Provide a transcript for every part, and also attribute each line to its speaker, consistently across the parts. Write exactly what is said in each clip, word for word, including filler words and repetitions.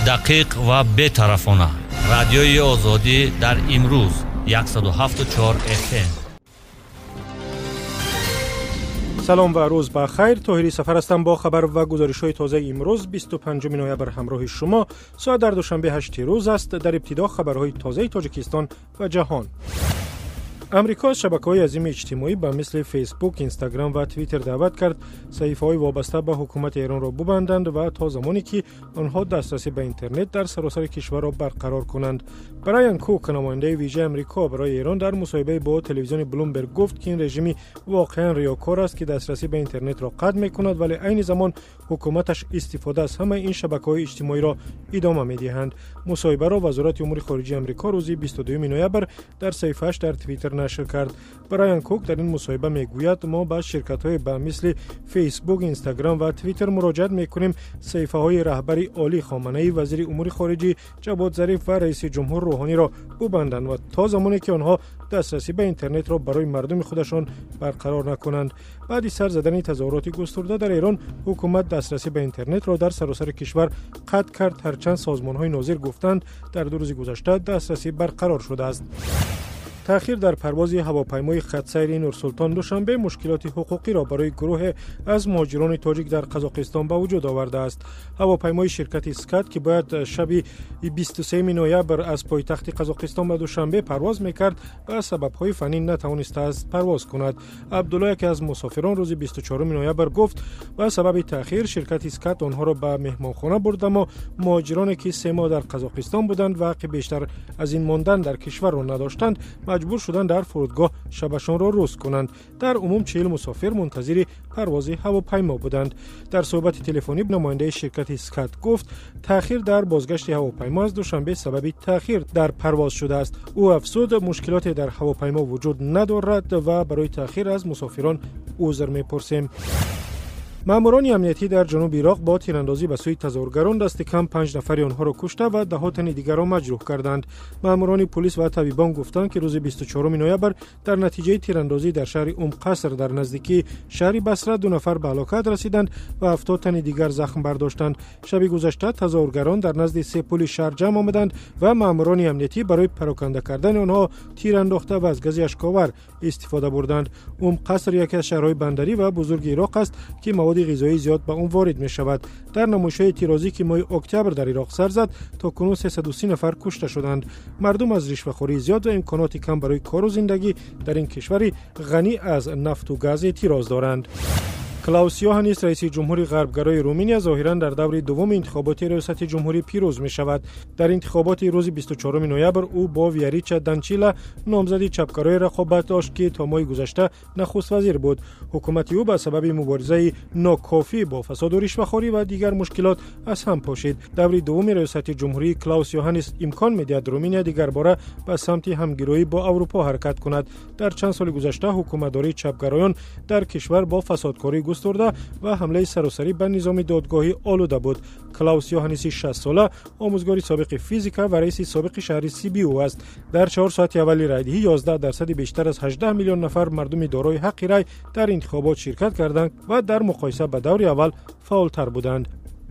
Speaker 1: دقیق و بی‌طرفانه. رادیوی آزادی در امروز صد و هفت و چهار اف ام.
Speaker 2: سلام و روز بخیر. طاهری سفر هستم با خبر و گزارش‌های تازه امروز بیست و پنجم نوامبر همراه شما. ساعت در دوشنبه هشت روز است. در ابتدا خبرهای تازه تاجیکستان و جهان. امریکا از شبکه‌های عظیم اجتماعی به مثل فیسبوک، اینستاگرام و توییتر دعوت کرد صحیفه‌های وابسته به حکومت ایران را ببندند و تا زمانی که آنها دسترسی به اینترنت در سراسر کشور را برقرار کنند. برایان کوک، نماینده ویژه امریکا برای ایران، در مصاحبه با تلویزیون بلومبرگ گفت که این رژیم واقعا ریاکار است که دسترسی به اینترنت را قطع می‌کند، ولی عین زمان حکومتش استفاده از همه این شبکه‌های اجتماعی را ادامه می‌دهند. مصاحبه را وزارت امور خارجه امریکا روز بیست و دوم نوامبر در صفحه‌اش در توییتر نشر کرد. برایان کوک در این مصاحبه میگوید ما به شرکت‌های به مثل فیسبوک، اینستاگرام و توییتر مراجعه می‌کنیم صحیفه‌های رهبری عالی خامنه‌ای، وزیر امور خارجه جواد ظریف و رئیس جمهور روحانی را ببندند و تا زمانی که آنها دسترسی به اینترنت را برای مردم خودشان برقرار نکنند. بعد از سر زدن تظاهرات گسترده در ایران، حکومت دسترسی به اینترنت را در سراسر کشور قطع کرد، هرچند سازمان‌های ناظر گفتند در دو روز گذشته دسترسی برقرار شده است. تأخیر در پرواز هواپیمای خط‌سیر نورسلطان دوشنبه مشکلات حقوقی را برای گروه از مهاجران تاجیک در قزاقستان به وجود آورده است. هواپیمای شرکت اسکات که باید شب بیست و سوم نوامبر از پایتخت قزاقستان به دوشنبه پرواز می‌کرد، به سبب‌های فنی نتوانسته است پرواز کند. عبدالله که از مسافران روز بیست و چهارم نوامبر گفت به سبب تأخیر شرکت اسکات آنها را به مهمانخانه برد، اما مهاجرانی که سه ماه در قزاقستان بودند و که بیشتر از این ماندن در کشور را نداشتند مجبور شدند در فرودگاه شبشان را روز کنند. در عموم چهل مسافر منتظر پرواز هواپیما بودند. در صحبت تلفنی نماینده شرکت اسکات گفت تأخیر در بازگشت هواپیما از دوشنبه سبب تأخیر در پرواز شده است. او افزود مشکلات در هواپیما وجود ندارد و برای تأخیر از مسافران عذر می‌پرسیم. ماموران امنیتی در جنوب عراق با تیراندازی به سوی تظاهرگران دست کم پنج نفر آنها را کشته و ده تن دیگر را مجروح کردند. ماموران پلیس و طبیبان گفتند که روز بیست و چهارم نوامبر در نتیجه تیراندازی در شهر ام قصر در نزدیکی شهر بصره دو نفر به هلاکت رسیدند و هفتاد تن دیگر زخم برداشتند. شب گذشته تظاهرگران در نزد سه پل شهر جمع آمدند و ماموران امنیتی برای پراکنده کردن آنها تیر انداخته و از گاز اشک‌آور استفاده بردند. ام قصر یکی از شهرهای بندری و بزرگ عراق است که مواد غذایی زیاد به اون وارد می شود. در نمایش‌های تیرازی که ماه اکتبر در عراق سر زد، تا کنون سیصد و سی نفر کشته شدند. مردم از رشوه‌خوری زیاد و امکانات کم برای کار و زندگی در این کشوری غنی از نفت و گاز اعتراض دارند. کلاوس یوهانیس رئیس جمهوری غربگرای رومانیا ظاهراً در دور دوم انتخابات ریاست جمهوری پیروز می شود. در انتخابات روز بیست و چهارم نوامبر او با ویاریچا دانچیلا نامزد چپگرای رقابت داشت که تا ماه گذشته نخست وزیر بود. حکومت او به سبب مبارزه ناکافی با فساد و رشوه‌خوری و دیگر مشکلات از هم پاشید. دور دوم ریاست جمهوری کلاوس یوهانیس امکان می‌دهد رومانیا دیگر باره به سمت همگرایی با اروپا حرکت کند. در چند سال گذشته حکومتداری چپگرایان در کشور با فسادکاری گسترده و حمله سراسری به نظام دادگاهی آلوده بود. کلاوس یوهانیس شصت ساله آموزگار سابق فیزیکا و رئیس سابق شهر سیبیو است. در چهار ساعت اول رایدهی یازده درصد بیشتر از هجده میلیون نفر مردم دارای حق رای در انتخابات شرکت کردند و در مقایسه با دور اول فعالتر بودند.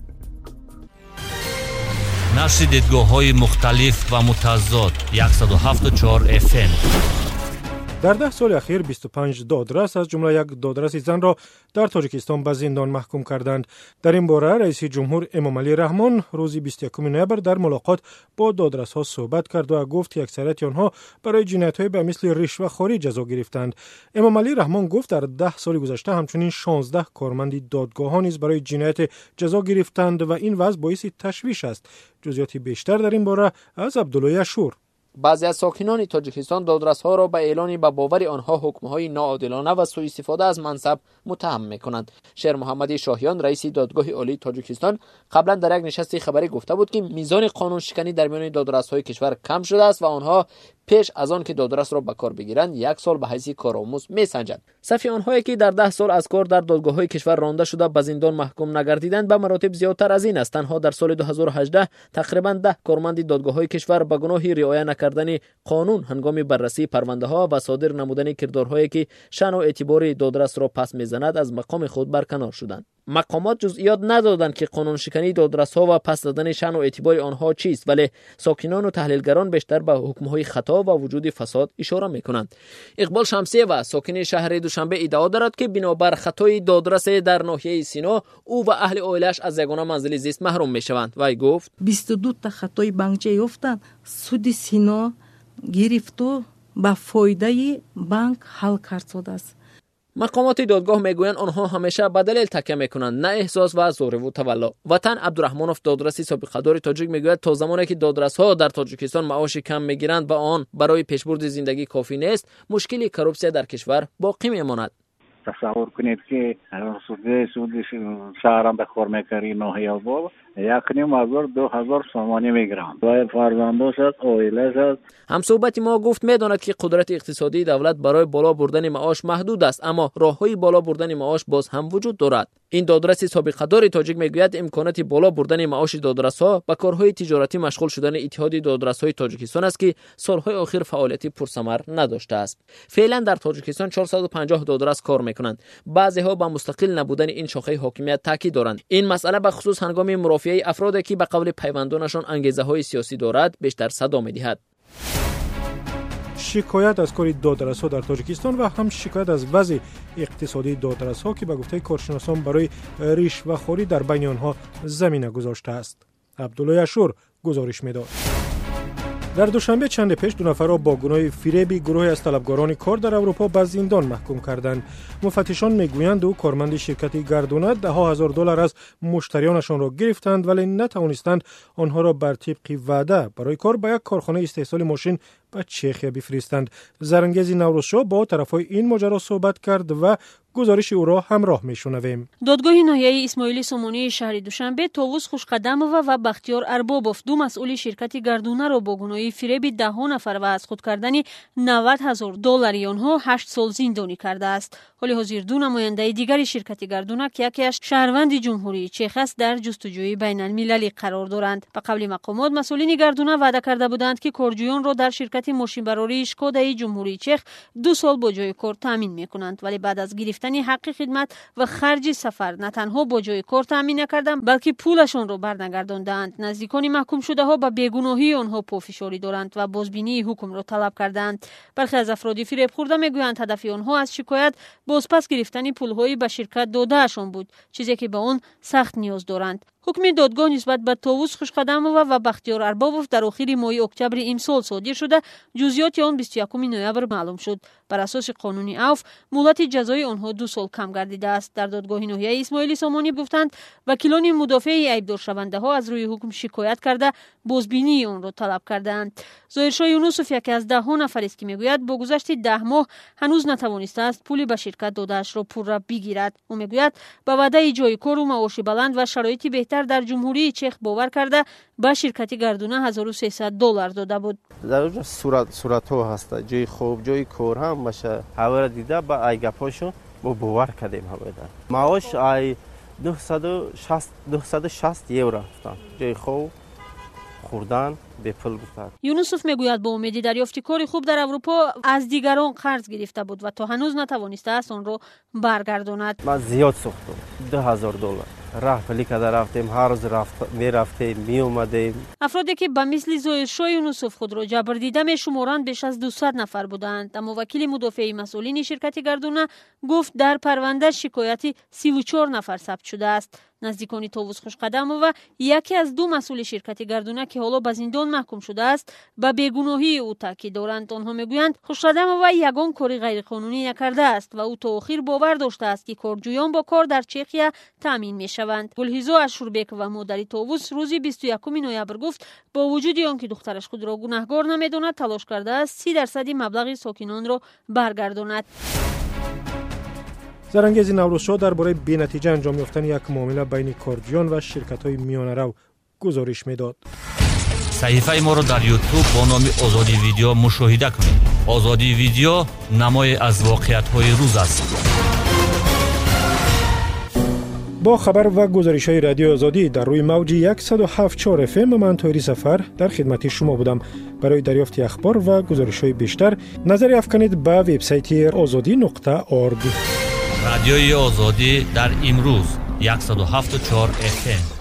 Speaker 1: نشر دیدگاه‌های مختلف و متضاد صد و هفت و چهار اف ام.
Speaker 2: در ده سال اخیر بیست و پنج دادرس از جمله یک دادرس زن را در تاجیکستان به زندان محکوم کردند. در این باره رئیس جمهور امام علی رحمان روز بیست و یکم نوامبر در ملاقات با دادرس ها صحبت کرد و گفت که اکثریت آنها برای جنایت‌های به مثل رشوه‌خوری جزا گرفتند. امام علی رحمان گفت در ده سال گذشته همچنین شانزده کارمند دادگاه‌ها نیز برای جنایت جزا گرفتند و این وضع باعث تشویش است. جزئیات بیشتر در این باره از عبدالله اشور.
Speaker 3: بعضی از ساکنان تاجیکستان دادرس‌ها را به اعلان به باور آنها حکم‌های ناعادلانه و سوء استفاده از منصب متهم می‌کنند. شیر محمدی شاهیان رئیس دادگاه عالی تاجیکستان قبلا در یک نشست خبری گفته بود که میزان قانون شکنی در میان دادرس‌های کشور کم شده است و آنها پیش از آن که دادرس را به کار بگیرند یک سال به حیث کارآموز می‌سنجند. صف آنهایی که در ده سال از کار در دادگاه‌های کشور رانده شده به زندان محکوم نگردیدند به مراتب زیادتر از این است. تنها در سال دو هزار و هجده تقریباً ده کارمند دادگاه‌های کشور به گناه رعایت نکردن قانون هنگام بررسی پرونده‌ها و صادر نمودن کردارهایی که شأن و اعتبار دادرس را پس می‌زند از مقام خود برکنار شدند. مقامات جزئیات ندادند که قانونشکنی دادرس‌ها و پس دادن شأن و اعتبار آنها چیست، ولی ساکنان و تحلیلگران بیشتر به حکم‌های خطا و وجود فساد اشاره می‌کنند. اقبال شمسی و ساکن شهر دوشنبه ادعا دارد که بنابر خطای دادرس در ناحیه سینا او و اهل عائله‌اش از یگانه منزل زیست محروم می‌شوند. وی گفت
Speaker 4: بیست و دو تا خطای بانکچه یافتند، سود سینا گرفت و با فایده بانک حل کرد شده است.
Speaker 3: مقامات دادگاه میگویند آنها همیشه به دلیل تکیه میکنند، نه احساس و زور و تولا. وطن عبدالرحمنوف دادرسی سابقه‌دار تاجیک میگوید تا زمانی که دادرس‌ها در تاجیکستان معاش کم میگیرند و آن برای پیشبرد زندگی کافی نیست، مشکلی کروپسیا در کشور باقی میماند.
Speaker 5: تصور کنید که سود سود شهرم به خور میکردی ناحیه باب یک نیم هزار دو هزار سامانی میگیرند و فرزنداش از عائله‌اش است.
Speaker 3: هم صحبت ما گفت میداند که قدرت اقتصادی دولت برای بالا بردن معاش محدود است، اما راههای بالا بردن معاش باز هم وجود دارد. این دادرسی سابقه‌دار تاجیک میگوید امکانات بالا بردن معاش دادرس‌ها با کارهای تجارتی مشغول شدن اتحاد دادرس‌های تاجیکستان است که سالهای اخیر فعالیتی پرثمر نداشته است. فعلا در تاجیکستان چهارصد و پنجاه دادرس کار میکنند. بعضی‌ها با مستقل نبودن این شاخه حاکمیت تاکید دارند. این مسئله به خصوص هنگام مرافعه افرادی که به قول پیوندانشان انگیزه‌های سیاسی دارد بیشتر صدا می‌دهد.
Speaker 2: شکایت از کار دادرس‌ها در تاجیکستان و هم شکایت از وضع اقتصادی دادرس‌ها که به گفته کارشناسان برای رشوه‌خوری در بین آنها زمینه گذاشته است. عبدالله اشور گزارش می‌داد. در دوشنبه چند پیش دو نفر را با گناه فریب گروهی از طلبکاران کار در اروپا به زندان محکوم کردند. مفتشان میگویند او کارمند شرکت گردونه ده ها هزار دلار از مشتریانشان را گرفتند ولی نتوانستند آنها را بر طبق وعده برای کار به یک کارخانه استحصال ماشین به چخیا بفرستند. زرنگیز نوروزشاه با طرفای این ماجرا صحبت کرد و گزارش او را همراه میشنویم.
Speaker 6: دادگاه ناحیه اسماعیلی سامانی شهر دوشنبه طاووس خوشقدمова و بختیار اربابов دو مسئول شرکت گردونه را با گناه فریب ده ها نفر و از خود کردن نود هزار دلاری آنها هشت سال زندانی کرده است. حال حاضر دو نماینده دیگر شرکت گردونه که یکیش شهروند جمهوری چخ است در جستجوی بین المللی قرار دارند. به قول مقامات مسئولین گردونه وعده کرده بودند که کارجویان را در شرکت ماشین براری اشکودا جمهوری چخ دو سال با جای کار تامین میکنند، ولی بعد از گرفتن حق خدمت و خرج سفر نه تنها با جای کار تامین نکردند بلکه پولشان را برنگرداندند. نزدیکان محکوم شده ها به بیگناهی آنها پافشاری دارند و بازبینی حکم را طلب کردند. برخی از افراد فریب خورده میگویند هدف آنها از شکایت بازپس گرفتن پولهایی به شرکت دادهشان بود، چیزی که به آن سخت نیاز دارند. حکم دادگاه نسبت به طاووس خوشقدمova و بختیار اربابov در آخر ماه اکتبر امسال صادر شده، جزئیات آن بیست و یکم نوامبر معلوم شد. بر اساس قانون عفو مهلت جزای آنها دو سال کم گردیده است. در دادگاه ناحیه اسماعیلی سامانی گفتند وکیلان مدافع ایبدار شونده ها از روی حکم شکایت کرده بازبینی آن را طلب کردند. ظاهرشاه یونسوف یکی از ده ها نفر است که میگوید با گذشت ده ماه هنوز نتوانسته است پولی به شرکت دادهاش را پول را بگیرد. او میگوید با وعده جای کار و معاش بلند و شرایط بهتر در جمهوری چخ باور کرده به شرکت گردونه هزار و سیصد دلار داده بود.
Speaker 7: در اونجا صورت صورت ها هست، جای خوب جای کار هم باشه. هوا دیده با ای گپاشون با باور کردیم هوا دار. معاش ای دویست و شصت یورو رفتن. جای خوب خوردن به پول بفرد.
Speaker 6: یونسوف میگوید با امید دریافت کاری خوب در اروپا از دیگران قرض گرفته بود و تا هنوز نتوانسته است آن را برگرداند.
Speaker 7: من زیاد سوختم. دو هزار دلار. راه پلی کده رفتیم، هر روز رفت می رفتیم می اومدیم.
Speaker 6: افرادی که به مثل ظاهرشاه یونسوف خود را جبر دیده می شمارند بیش از دویست نفر بودند، اما وکیل مدافع مسئولین شرکت گردونه گفت در پرونده شکایتی سی و چهار نفر ثبت شده است. نزدیکان طاووس خوشقدمova یکی از دو مسئول شرکت گردونه که حالا به زندان محکوم شده است به بیگناهی او تاکید دارند. آنها میگویند خوشقدمova یگان کاری غیرقانونی نکرده است و او تا آخر باور داشته است که کارجویان با کار در چخیا تامین میشوند. گلهیزا اشوربک و مادر طاووس روز بیست و یکم نوامبر گفت با وجود آنکه دخترش خود را گناهکار نمیداند تلاش کرده است سی درصد مبلغ ساکنان را برگرداند.
Speaker 2: زرنگیز نوروزشاه درباره بی‌نتیجه انجام یافتن یک معامله بین کارجویان و شرکت‌های میانه‌رو گزارش میداد.
Speaker 1: صحیفه ما را در یوتیوب با نام آزادی ویدیو مشاهده کنید. آزادی ویدیو نمای از واقعیت‌های روز است.
Speaker 2: با خبر و گزارش‌های رادیو آزادی در روی موج صد و هفت و چهار اف ام من طاهری سفر در خدمت شما بودم. برای دریافت اخبار و گزارش‌های بیشتر نظر افکنید به وبسایت آزادی نقطه اورگ.
Speaker 1: رادیوی آزادی در امروز یک صفر هفت چهار اف ام.